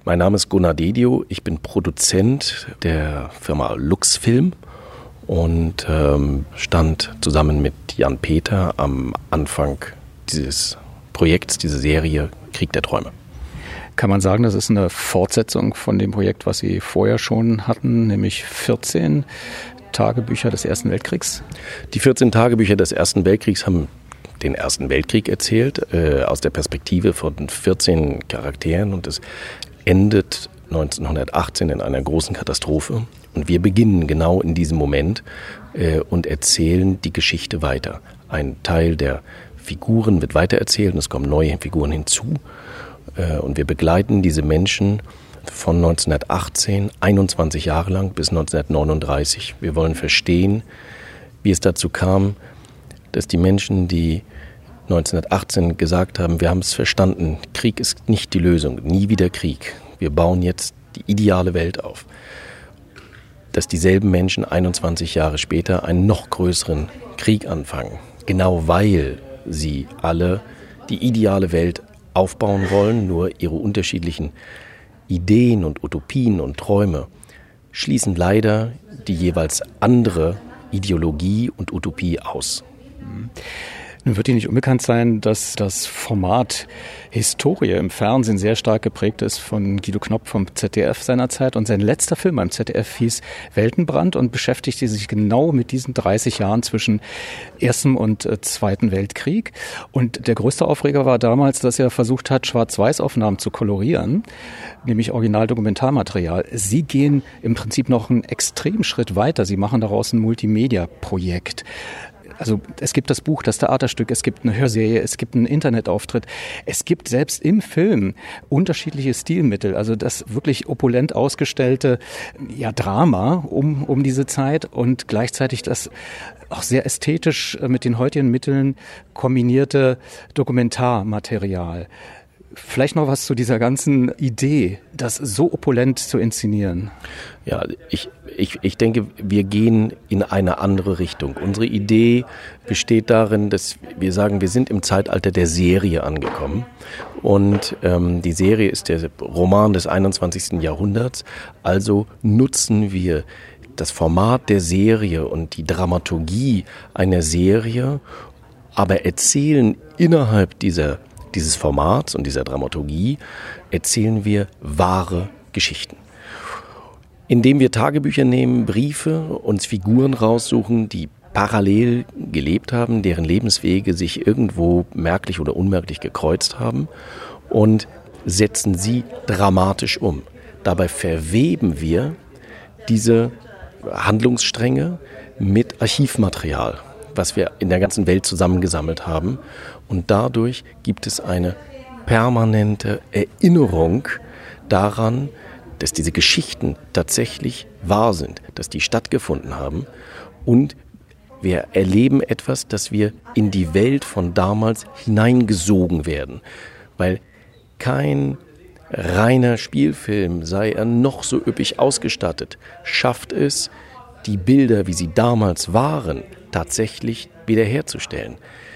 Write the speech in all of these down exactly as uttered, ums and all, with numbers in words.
Mein Name ist Gunnar Dedio, ich bin Produzent der Firma Luxfilm und ähm, stand zusammen mit Jan Peter am Anfang dieses Projekts, dieser Serie Krieg der Träume. Kann man sagen, das ist eine Fortsetzung von dem Projekt, was Sie vorher schon hatten, nämlich vierzehn Tagebücher des Ersten Weltkriegs? Die vierzehn Tagebücher des Ersten Weltkriegs haben den Ersten Weltkrieg erzählt, äh, aus der Perspektive von vierzehn Charakteren, und es endet neunzehnhundertachtzehn in einer großen Katastrophe. Und wir beginnen genau in diesem Moment äh, und erzählen die Geschichte weiter. Ein Teil der Figuren wird weitererzählt und es kommen neue Figuren hinzu. Äh, und wir begleiten diese Menschen von neunzehnhundertachtzehn, einundzwanzig Jahre lang, bis neunzehnhundertneununddreißig. Wir wollen verstehen, wie es dazu kam, dass die Menschen, die neunzehnhundertachtzehn gesagt haben, wir haben es verstanden, Krieg ist nicht die Lösung, nie wieder Krieg. Wir bauen jetzt die ideale Welt auf. Dass dieselben Menschen einundzwanzig Jahre später einen noch größeren Krieg anfangen. Genau weil sie alle die ideale Welt aufbauen wollen, nur ihre unterschiedlichen Ideen und Utopien und Träume schließen leider die jeweils andere Ideologie und Utopie aus. Nun wird Ihnen nicht unbekannt sein, dass das Format Historie im Fernsehen sehr stark geprägt ist von Guido Knopp vom Z D F seinerzeit. Und sein letzter Film beim Z D F hieß Weltenbrand und beschäftigte sich genau mit diesen dreißig Jahren zwischen Ersten und äh, Zweiten Weltkrieg. Und der größte Aufreger war damals, dass er versucht hat, Schwarz-Weiß-Aufnahmen zu kolorieren, nämlich Original-Dokumentarmaterial. Sie gehen im Prinzip noch einen Extremschritt weiter. Sie machen daraus ein Multimedia-Projekt. Also es gibt das Buch, das Theaterstück, es gibt eine Hörserie, es gibt einen Internetauftritt. Es gibt selbst im Film unterschiedliche Stilmittel, also das wirklich opulent ausgestellte ja, Drama um, um diese Zeit und gleichzeitig das auch sehr ästhetisch mit den heutigen Mitteln kombinierte Dokumentarmaterial. Vielleicht noch was zu dieser ganzen Idee, das so opulent zu inszenieren. Ja, ich, ich, ich denke, wir gehen in eine andere Richtung. Unsere Idee besteht darin, dass wir sagen, wir sind im Zeitalter der Serie angekommen. Und ähm, die Serie ist der Roman des einundzwanzigsten Jahrhunderts. Also nutzen wir das Format der Serie und die Dramaturgie einer Serie, aber erzählen innerhalb dieser dieses Formats und dieser Dramaturgie erzählen wir wahre Geschichten. Indem wir Tagebücher nehmen, Briefe, uns Figuren raussuchen, die parallel gelebt haben, deren Lebenswege sich irgendwo merklich oder unmerklich gekreuzt haben, und setzen sie dramatisch um. Dabei verweben wir diese Handlungsstränge mit Archivmaterial, was wir in der ganzen Welt zusammengesammelt haben. Und dadurch gibt es eine permanente Erinnerung daran, dass diese Geschichten tatsächlich wahr sind, dass die stattgefunden haben. Und wir erleben etwas, dass wir in die Welt von damals hineingesogen werden. Weil kein reiner Spielfilm, sei er noch so üppig ausgestattet, schafft es, die Bilder, wie sie damals waren, tatsächlich wiederherzustellen.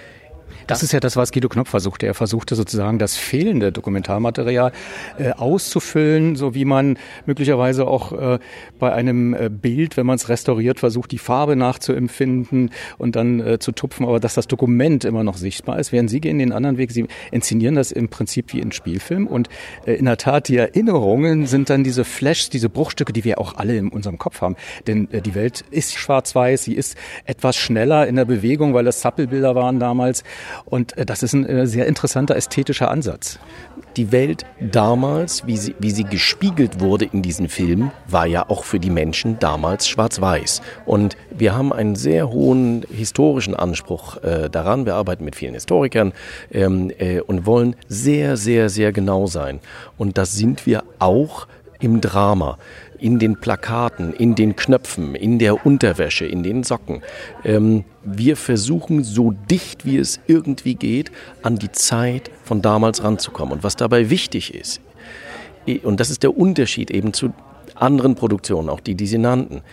Das ist ja das, was Guido Knopp versuchte. Er versuchte sozusagen das fehlende Dokumentarmaterial äh, auszufüllen, so wie man möglicherweise auch äh, bei einem äh, Bild, wenn man es restauriert, versucht, die Farbe nachzuempfinden und dann äh, zu tupfen, aber dass das Dokument immer noch sichtbar ist. Während Sie gehen den anderen Weg, Sie inszenieren das im Prinzip wie in Spielfilm und äh, in der Tat, die Erinnerungen sind dann diese Flashs, diese Bruchstücke, die wir auch alle in unserem Kopf haben. Denn äh, die Welt ist schwarz-weiß, sie ist etwas schneller in der Bewegung, weil das Zappelbilder waren damals. Und das ist ein äh, sehr interessanter ästhetischer Ansatz. Die Welt damals, wie sie, wie sie gespiegelt wurde in diesen Filmen, war ja auch für die Menschen damals schwarz-weiß. Und wir haben einen sehr hohen historischen Anspruch äh, daran. Wir arbeiten mit vielen Historikern ähm, äh, und wollen sehr, sehr, sehr genau sein. Und das sind wir auch im Drama. In den Plakaten, in den Knöpfen, in der Unterwäsche, in den Socken. Ähm, wir versuchen so dicht wie es irgendwie geht, an die Zeit von damals ranzukommen. Und was dabei wichtig ist, und das ist der Unterschied eben zu anderen Produktionen, auch die, die Sie nannten.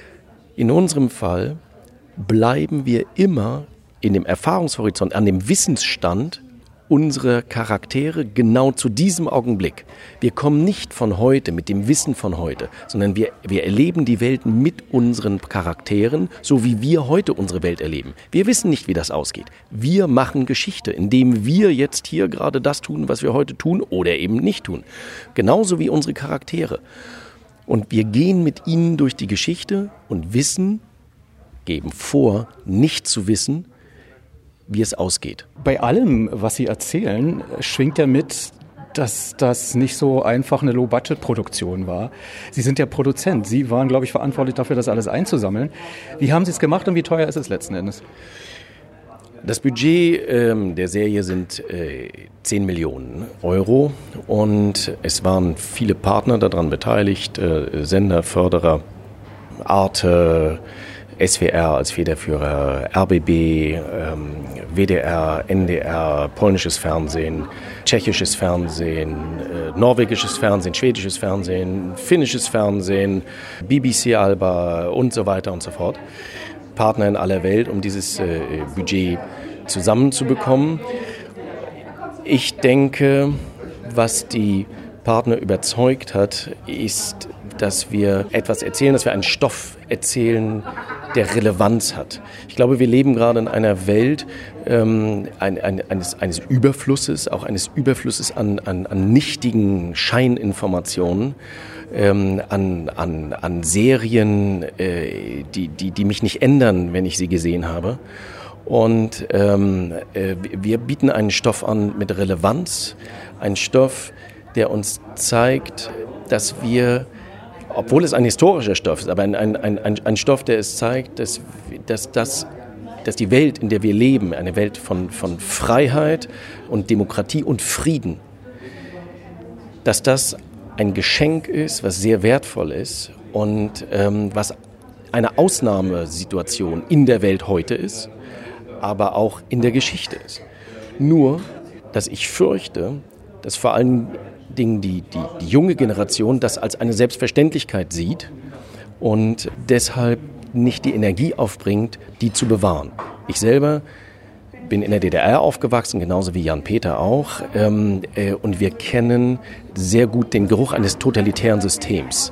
In unserem Fall bleiben wir immer in dem Erfahrungshorizont, an dem Wissensstand unsere Charaktere genau zu diesem Augenblick. Wir kommen nicht von heute mit dem Wissen von heute, sondern wir, wir erleben die Welt mit unseren Charakteren, so wie wir heute unsere Welt erleben. Wir wissen nicht, wie das ausgeht. Wir machen Geschichte, indem wir jetzt hier gerade das tun, was wir heute tun oder eben nicht tun. Genauso wie unsere Charaktere. Und wir gehen mit ihnen durch die Geschichte und wissen, geben vor, nicht zu wissen, wie es ausgeht. Bei allem, was Sie erzählen, schwingt ja mit, dass das nicht so einfach eine Low-Budget-Produktion war. Sie sind ja Produzent. Sie waren, glaube ich, verantwortlich dafür, das alles einzusammeln. Wie haben Sie es gemacht und wie teuer ist es letzten Endes? Das Budget ähm, der Serie sind äh, zehn Millionen Euro und es waren viele Partner daran beteiligt, äh, Sender, Förderer, Arte, S W R als Federführer, R B B, ähm, W D R, N D R, polnisches Fernsehen, tschechisches Fernsehen, äh, norwegisches Fernsehen, schwedisches Fernsehen, finnisches Fernsehen, B B C Alba und so weiter und so fort. Partner in aller Welt, um dieses äh, Budget zusammenzubekommen. Ich denke, was die Partner überzeugt hat, ist, dass wir etwas erzählen, dass wir einen Stoff erzählen, der Relevanz hat. Ich glaube, wir leben gerade in einer Welt ähm, ein, ein, eines, eines Überflusses, auch eines Überflusses an, an, an nichtigen Scheininformationen, ähm, an, an, an Serien, äh, die, die, die mich nicht ändern, wenn ich sie gesehen habe. Und ähm, äh, wir bieten einen Stoff an mit Relevanz, einen Stoff, der uns zeigt, dass wir, obwohl es ein historischer Stoff ist, aber ein, ein, ein, ein Stoff, der es zeigt, dass, dass, dass, dass die Welt, in der wir leben, eine Welt von, von Freiheit und Demokratie und Frieden, dass das ein Geschenk ist, was sehr wertvoll ist und ähm, was eine Ausnahmesituation in der Welt heute ist, aber auch in der Geschichte ist. Nur, dass ich fürchte, dass vor allen Dingen die, die, die junge Generation das als eine Selbstverständlichkeit sieht und deshalb nicht die Energie aufbringt, die zu bewahren. Ich selber bin in der D D R aufgewachsen, genauso wie Jan-Peter auch, ähm, äh, und wir kennen sehr gut den Geruch eines totalitären Systems.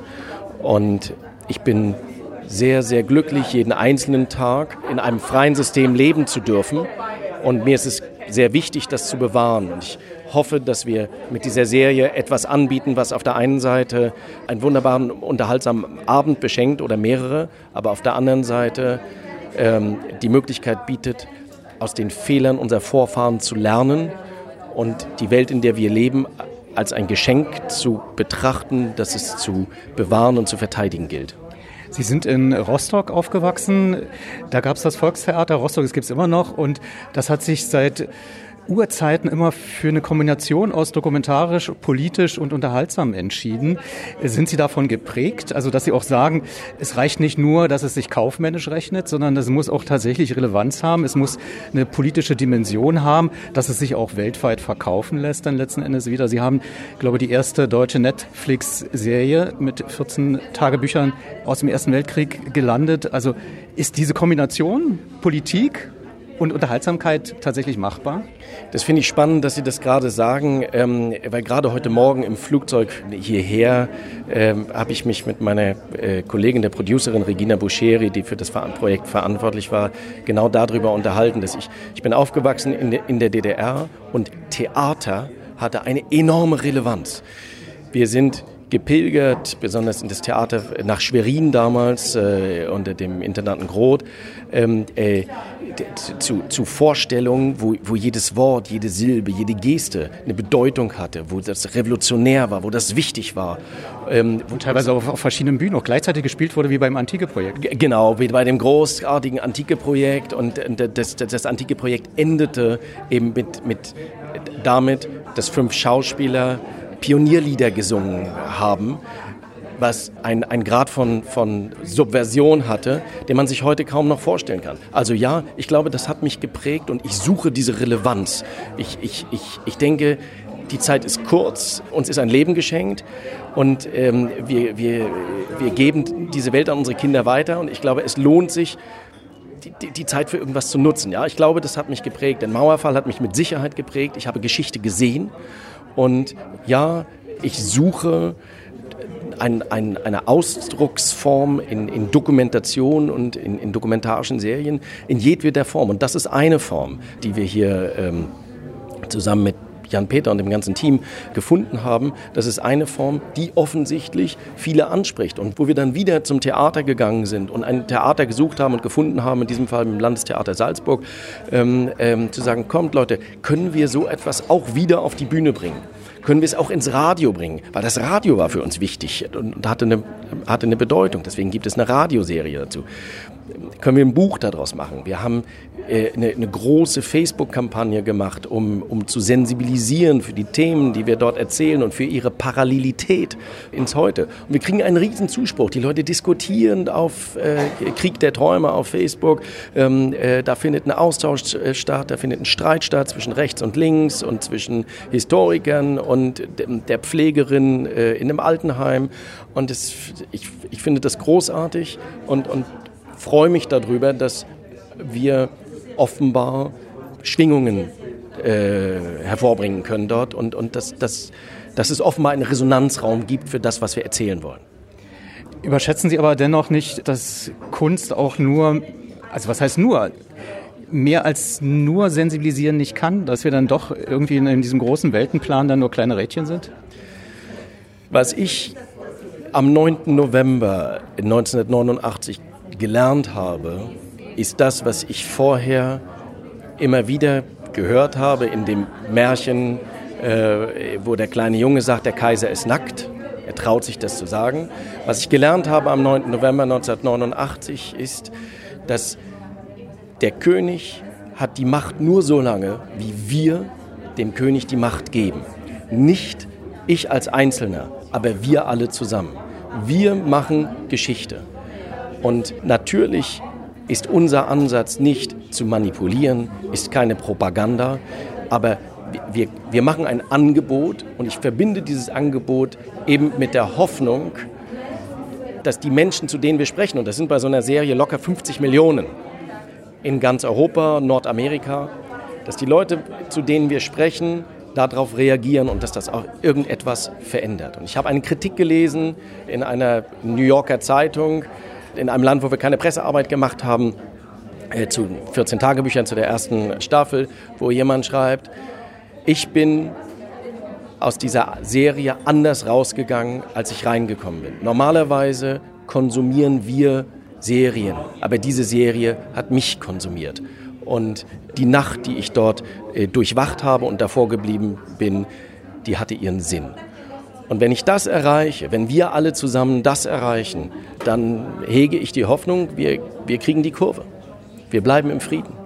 Und ich bin sehr, sehr glücklich, jeden einzelnen Tag in einem freien System leben zu dürfen. Und mir ist es sehr wichtig, das zu bewahren. Und ich hoffe, dass wir mit dieser Serie etwas anbieten, was auf der einen Seite einen wunderbaren, unterhaltsamen Abend beschenkt oder mehrere, aber auf der anderen Seite ähm, die Möglichkeit bietet, aus den Fehlern unserer Vorfahren zu lernen und die Welt, in der wir leben, als ein Geschenk zu betrachten, das es zu bewahren und zu verteidigen gilt. Sie sind in Rostock aufgewachsen, da gab es das Volkstheater, Rostock, das gibt es immer noch und das hat sich seit Urzeiten immer für eine Kombination aus dokumentarisch, politisch und unterhaltsam entschieden. Sind Sie davon geprägt? Also, dass Sie auch sagen, es reicht nicht nur, dass es sich kaufmännisch rechnet, sondern es muss auch tatsächlich Relevanz haben. Es muss eine politische Dimension haben, dass es sich auch weltweit verkaufen lässt dann letzten Endes wieder. Sie haben, glaube ich, die erste deutsche Netflix-Serie mit vierzehn Tagebüchern aus dem Ersten Weltkrieg gelandet. Also, ist diese Kombination Politik und Unterhaltsamkeit tatsächlich machbar? Das finde ich spannend, dass Sie das gerade sagen, ähm, weil gerade heute Morgen im Flugzeug hierher ähm, habe ich mich mit meiner äh, Kollegin, der Producerin Regina Buscheri, die für das Projekt verantwortlich war, genau darüber unterhalten, dass ich, ich bin aufgewachsen in, de, in der D D R und Theater hatte eine enorme Relevanz. Wir sind gepilgert, besonders in das Theater nach Schwerin damals, äh, unter dem Intendanten Groth, ähm, äh, zu, zu Vorstellungen, wo, wo jedes Wort, jede Silbe, jede Geste eine Bedeutung hatte, wo das revolutionär war, wo das wichtig war. Ähm, wo teilweise auf, auf verschiedenen Bühnen auch gleichzeitig gespielt wurde, wie beim Antike-Projekt. G- genau, wie bei dem großartigen Antike-Projekt und das, das, das Antike-Projekt endete eben mit, mit damit, dass fünf Schauspieler Pionierlieder gesungen haben, was ein, ein Grad von, von Subversion hatte, den man sich heute kaum noch vorstellen kann. Also ja, ich glaube, das hat mich geprägt und ich suche diese Relevanz. Ich, ich, ich, ich denke, die Zeit ist kurz, uns ist ein Leben geschenkt und ähm, wir, wir, wir geben diese Welt an unsere Kinder weiter und ich glaube, es lohnt sich, die, die Zeit für irgendwas zu nutzen. Ja, ich glaube, das hat mich geprägt. Der Mauerfall hat mich mit Sicherheit geprägt. Ich habe Geschichte gesehen und ja, ich suche ein, ein, eine Ausdrucksform in, in Dokumentation und in, in dokumentarischen Serien in jedweder Form. Und das ist eine Form, die wir hier ähm, zusammen mit Jan-Peter und dem ganzen Team gefunden haben. Das ist eine Form, die offensichtlich viele anspricht und wo wir dann wieder zum Theater gegangen sind und ein Theater gesucht haben und gefunden haben, in diesem Fall im Landestheater Salzburg, ähm, ähm, zu sagen, kommt Leute, können wir so etwas auch wieder auf die Bühne bringen? Können wir es auch ins Radio bringen? Weil das Radio war für uns wichtig und hatte eine, hatte eine Bedeutung. Deswegen gibt es eine Radioserie dazu. Können wir ein Buch daraus machen? Wir haben äh, eine, eine große Facebook-Kampagne gemacht, um, um zu sensibilisieren für die Themen, die wir dort erzählen und für ihre Parallelität ins Heute. Und wir kriegen einen riesen Zuspruch. Die Leute diskutieren auf äh, Krieg der Träume auf Facebook. Ähm, äh, da findet ein Austausch äh, statt, da findet ein Streit statt zwischen rechts und links und zwischen Historikern und der Pflegerin äh, in einem Altenheim. Und das, ich, ich finde das großartig und, und freue mich darüber, dass wir offenbar Schwingungen äh, hervorbringen können dort und, und dass, dass, dass es offenbar einen Resonanzraum gibt für das, was wir erzählen wollen. Überschätzen Sie aber dennoch nicht, dass Kunst auch nur, also was heißt nur, mehr als nur sensibilisieren nicht kann, dass wir dann doch irgendwie in, in diesem großen Weltenplan dann nur kleine Rädchen sind? Was ich am neunten November neunzehnhundertneunundachtzig gelernt habe, ist das, was ich vorher immer wieder gehört habe in dem Märchen, äh, wo der kleine Junge sagt, der Kaiser ist nackt. Er traut sich das zu sagen. Was ich gelernt habe am neunten November neunzehnhundertneunundachtzig ist, dass der König hat die Macht nur so lange, wie wir dem König die Macht geben. Nicht ich als Einzelner, aber wir alle zusammen. Wir machen Geschichte. Und natürlich ist unser Ansatz nicht zu manipulieren, ist keine Propaganda, aber wir, wir machen ein Angebot und ich verbinde dieses Angebot eben mit der Hoffnung, dass die Menschen, zu denen wir sprechen, und das sind bei so einer Serie locker fünfzig Millionen in ganz Europa, Nordamerika, dass die Leute, zu denen wir sprechen, darauf reagieren und dass das auch irgendetwas verändert. Und ich habe eine Kritik gelesen in einer New Yorker Zeitung, in einem Land, wo wir keine Pressearbeit gemacht haben, äh, zu vierzehn Tagebüchern, zu der ersten Staffel, wo jemand schreibt, ich bin aus dieser Serie anders rausgegangen, als ich reingekommen bin. Normalerweise konsumieren wir Serien, aber diese Serie hat mich konsumiert. Und die Nacht, die ich dort äh, durchwacht habe und davor geblieben bin, die hatte ihren Sinn. Und wenn ich das erreiche, wenn wir alle zusammen das erreichen, dann hege ich die Hoffnung, wir, wir kriegen die Kurve. Wir bleiben im Frieden.